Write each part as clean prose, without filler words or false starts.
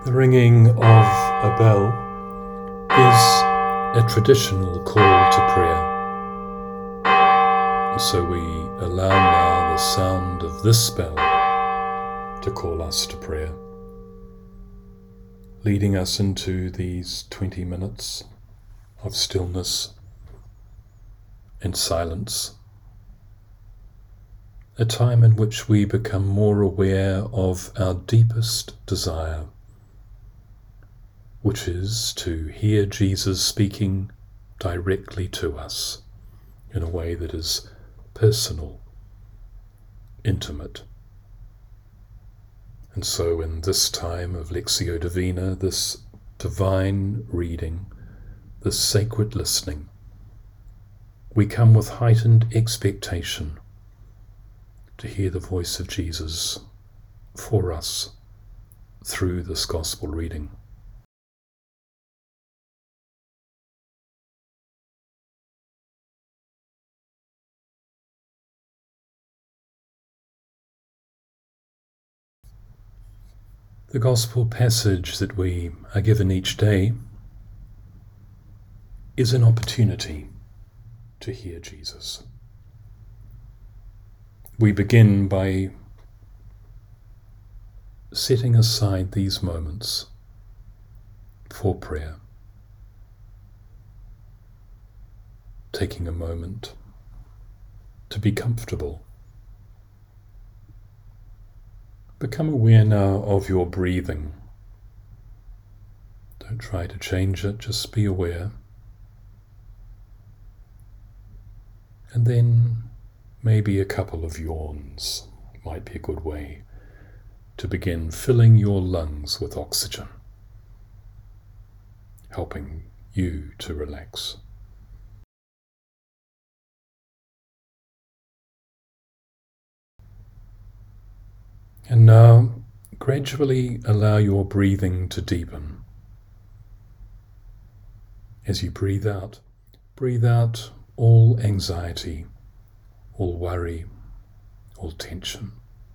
The ringing of a bell is a traditional call to prayer. And so we allow now the sound of this bell to call us to prayer, leading us into these 20 minutes of stillness and silence, a time in which we become more aware of our deepest desire, which is to hear Jesus speaking directly to us in a way that is personal, intimate. And so in this time of Lectio Divina, this divine reading, this sacred listening, we come with heightened expectation to hear the voice of Jesus for us through this gospel reading. The gospel passage that we are given each day is an opportunity to hear Jesus. We begin by setting aside these moments for prayer, taking a moment to be comfortable. Become aware now of your breathing. Don't try to change it, just be aware. And then maybe a couple of yawns might be a good way to begin filling your lungs with oxygen, helping you to relax. And now, gradually allow your breathing to deepen. As you breathe out all anxiety, all worry, all tension.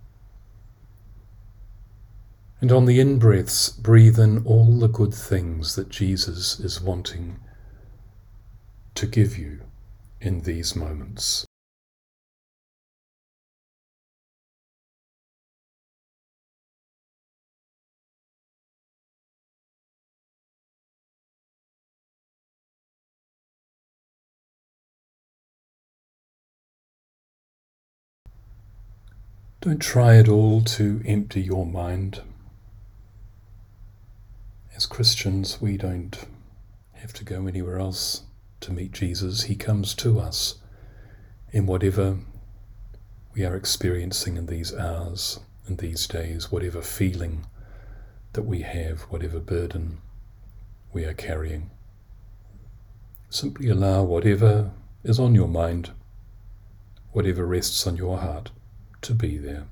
And on the in-breaths, breathe in all the good things that Jesus is wanting to give you in these moments. Don't try at all to empty your mind. As Christians, we don't have to go anywhere else to meet Jesus. He comes to us in whatever we are experiencing in these hours and these days, whatever feeling that we have, whatever burden we are carrying. Simply allow whatever is on your mind, whatever rests on your heart, to be there.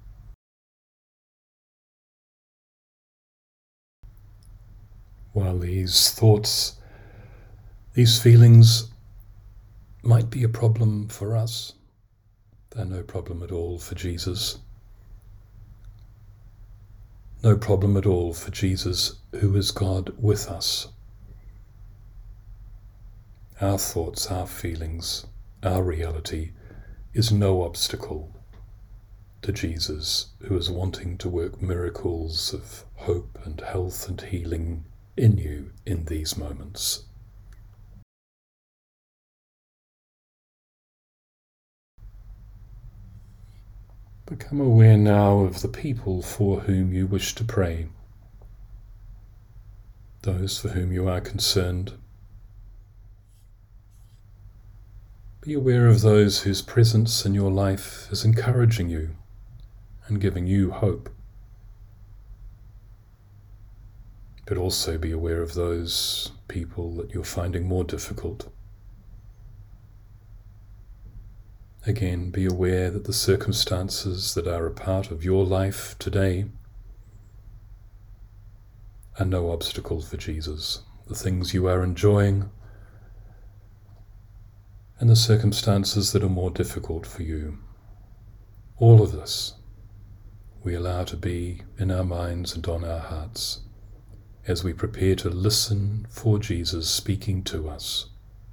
While these thoughts, these feelings might be a problem for us, they're no problem at all for Jesus. No problem at all for Jesus, who is God with us. Our thoughts, our feelings, our reality is no obstacle to Jesus, who is wanting to work miracles of hope and health and healing in you in these moments. Become aware now of the people for whom you wish to pray, those for whom you are concerned. Be aware of those whose presence in your life is encouraging you and giving you hope. But also be aware of those people that you're finding more difficult. Again, be aware that the circumstances that are a part of your life today are no obstacle for Jesus. The things you are enjoying and the circumstances that are more difficult for you. All of this we allow to be in our minds and on our hearts as we prepare to listen for Jesus speaking to us.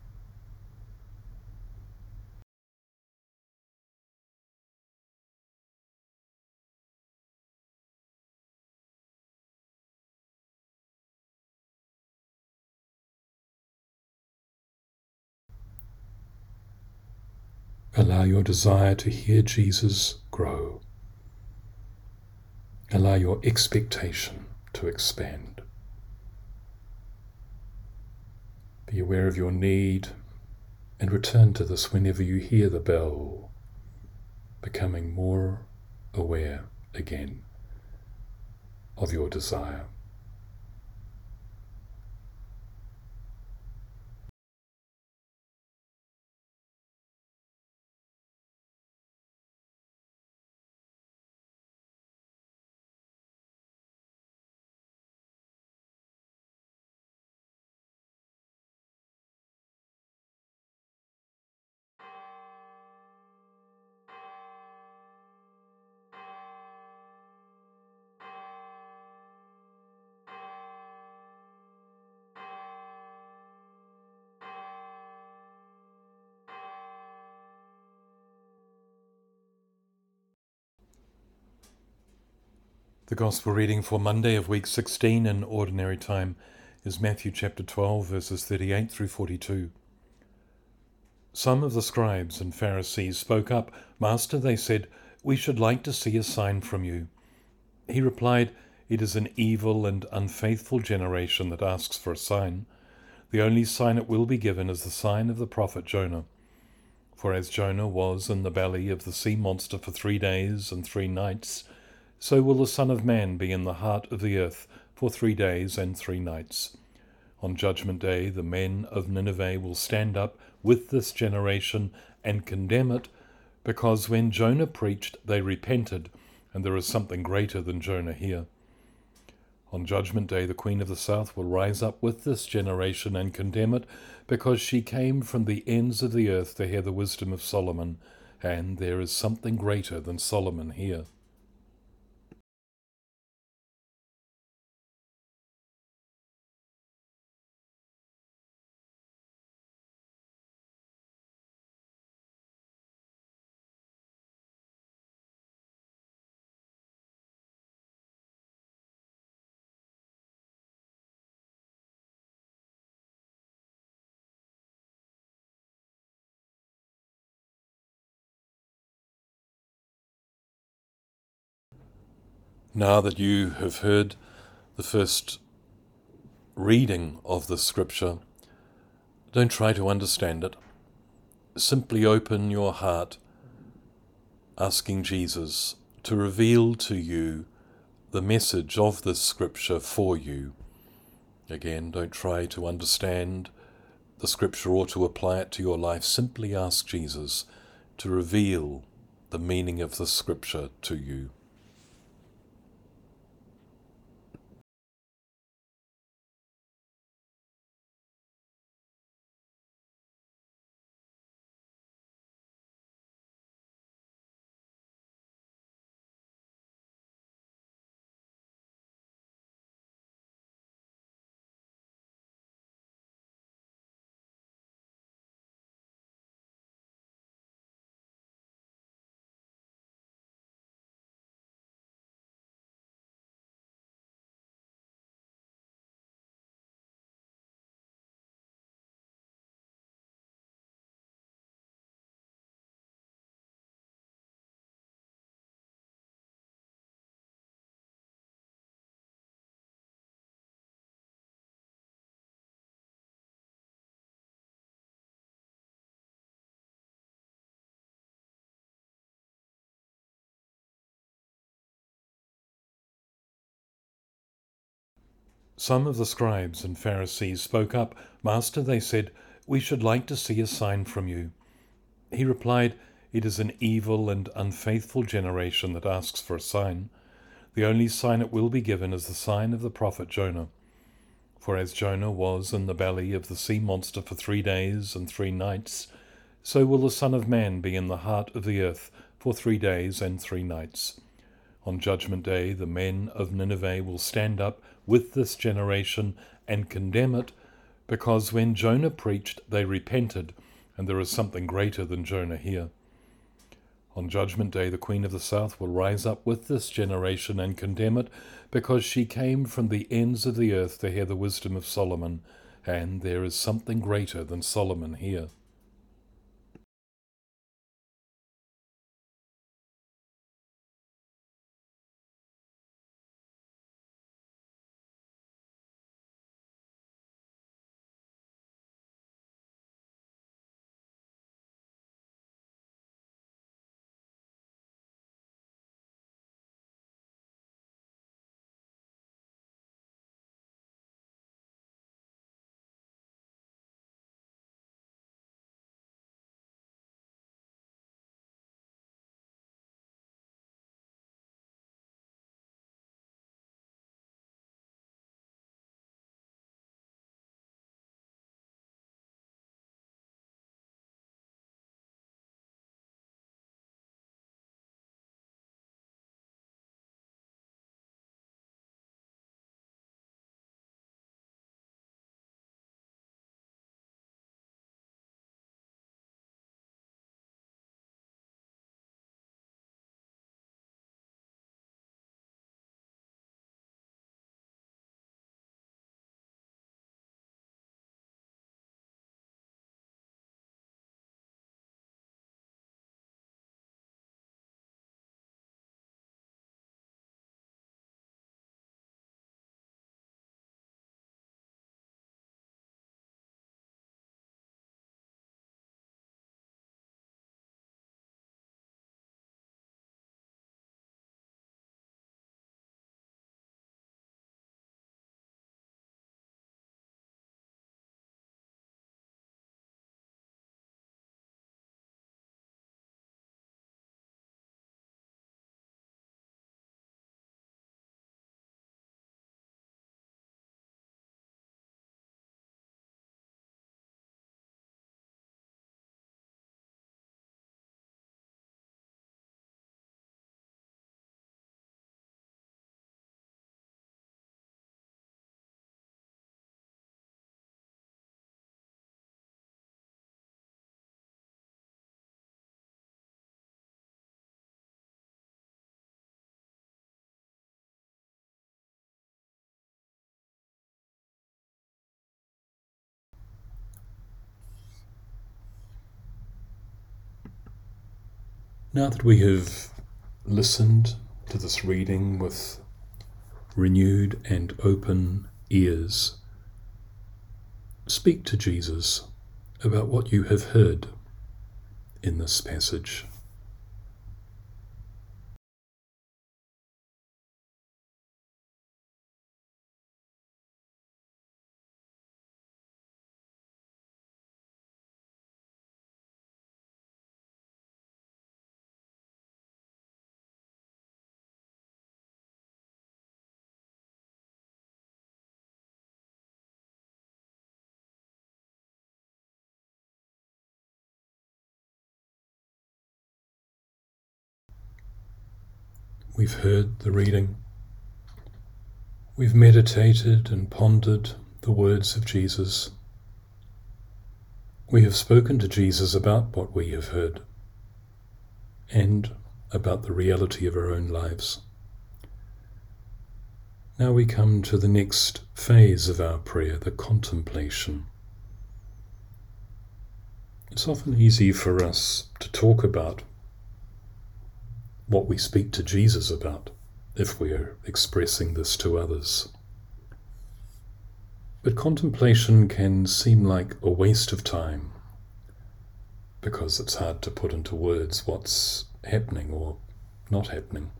Allow your desire to hear Jesus grow. Allow your expectation to expand. Be aware of your need and return to this whenever you hear the bell, becoming more aware again of your desire. The Gospel reading for Monday of week 16 in Ordinary Time is Matthew chapter 12, verses 38 through 42. Some of the scribes and Pharisees spoke up. "Master," they said, "we should like to see a sign from you." He replied, "It is an evil and unfaithful generation that asks for a sign. The only sign it will be given is the sign of the prophet Jonah. For as Jonah was in the belly of the sea monster for 3 days and 3 nights, so will the Son of Man be in the heart of the earth for 3 days and 3 nights. On Judgment Day, the men of Nineveh will stand up with this generation and condemn it, because when Jonah preached, they repented, and there is something greater than Jonah here. On Judgment Day, the Queen of the South will rise up with this generation and condemn it, because she came from the ends of the earth to hear the wisdom of Solomon, and there is something greater than Solomon here." Now that you have heard the first reading of the scripture, don't try to understand it. Simply open your heart, asking Jesus to reveal to you the message of this scripture for you. Again, don't try to understand the scripture or to apply it to your life. Simply ask Jesus to reveal the meaning of the scripture to you. Some of the scribes and Pharisees spoke up. "Master," they said, "we should like to see a sign from you." He replied, "It is an evil and unfaithful generation that asks for a sign. The only sign it will be given is the sign of the prophet Jonah. For as Jonah was in the belly of the sea monster for 3 days and 3 nights, so will the Son of Man be in the heart of the earth for 3 days and 3 nights. On Judgment Day, the men of Nineveh will stand up with this generation and condemn it, because when Jonah preached, they repented, and there is something greater than Jonah here. On Judgment Day, the Queen of the South will rise up with this generation and condemn it, because she came from the ends of the earth to hear the wisdom of Solomon, and there is something greater than Solomon here. Now that we have listened to this reading with renewed and open ears, speak to Jesus about what you have heard in this passage. We've heard the reading. We've meditated and pondered the words of Jesus. We have spoken to Jesus about what we have heard and about the reality of our own lives. Now we come to the next phase of our prayer, the contemplation. It's often easy for us to talk about what we speak to Jesus about if we are expressing this to others. But contemplation can seem like a waste of time because it's hard to put into words what's happening or not happening.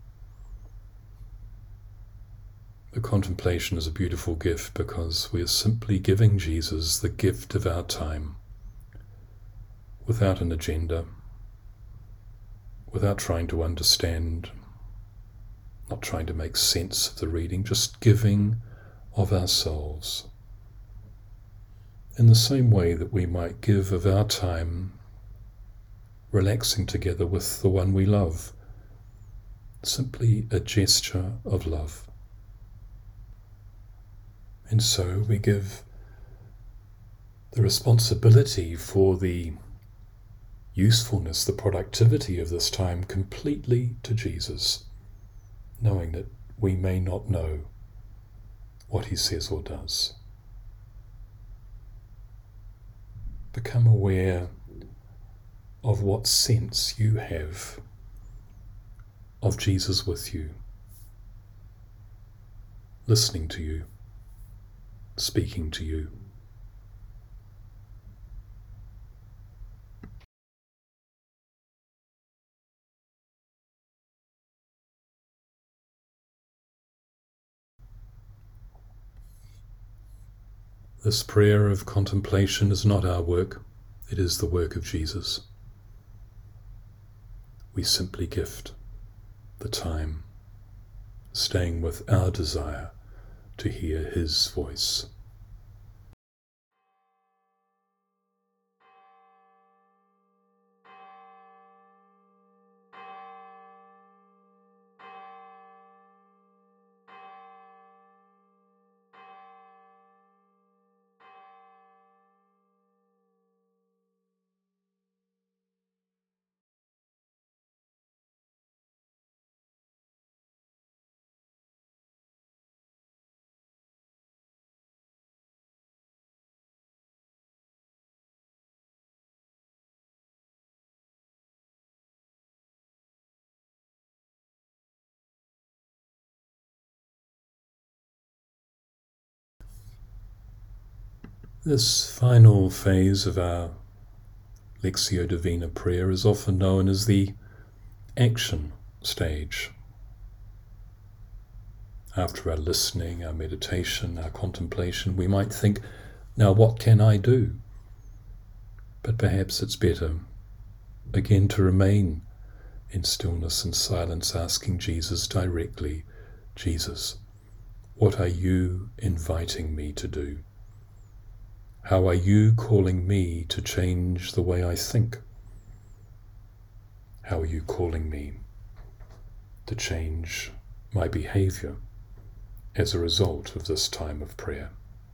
The contemplation is a beautiful gift because we are simply giving Jesus the gift of our time without an agenda, without trying to understand, not trying to make sense of the reading, just giving of ourselves. In the same way that we might give of our time relaxing together with the one we love, simply a gesture of love. And so we give the responsibility for the usefulness, the productivity of this time completely to Jesus, knowing that we may not know what he says or does. Become aware of what sense you have of Jesus with you, listening to you, speaking to you. This prayer of contemplation is not our work, it is the work of Jesus. We simply gift the time, staying with our desire to hear his voice. This final phase of our Lectio Divina prayer is often known as the action stage. After our listening, our meditation, our contemplation, we might think, now what can I do? But perhaps it's better, again, to remain in stillness and silence, asking Jesus directly, Jesus, what are you inviting me to do? How are you calling me to change the way I think? How are you calling me to change my behavior as a result of this time of prayer?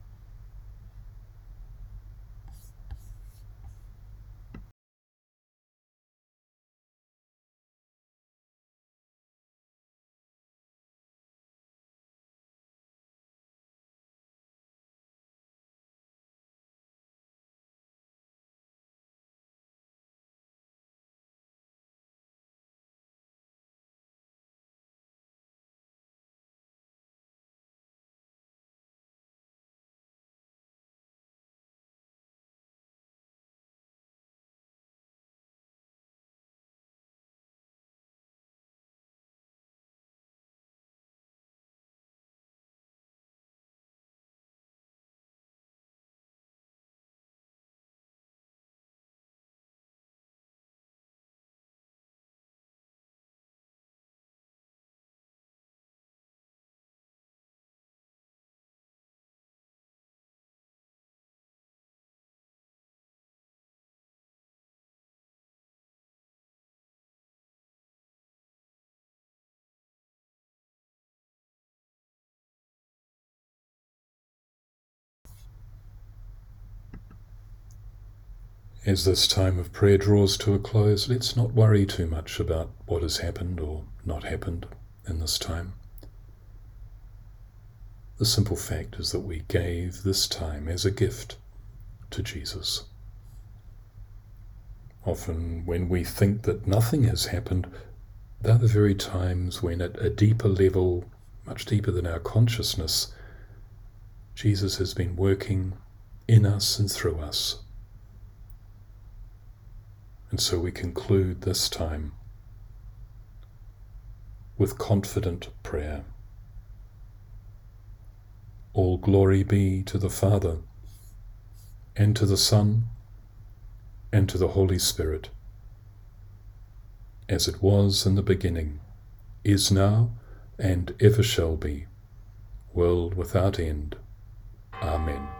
As this time of prayer draws to a close, let's not worry too much about what has happened or not happened in this time. The simple fact is that we gave this time as a gift to Jesus. Often when we think that nothing has happened, they're the very times when at a deeper level, much deeper than our consciousness, Jesus has been working in us and through us. And so we conclude this time with confident prayer. All glory be to the Father, and to the Son, and to the Holy Spirit, as it was in the beginning, is now, and ever shall be, world without end. Amen.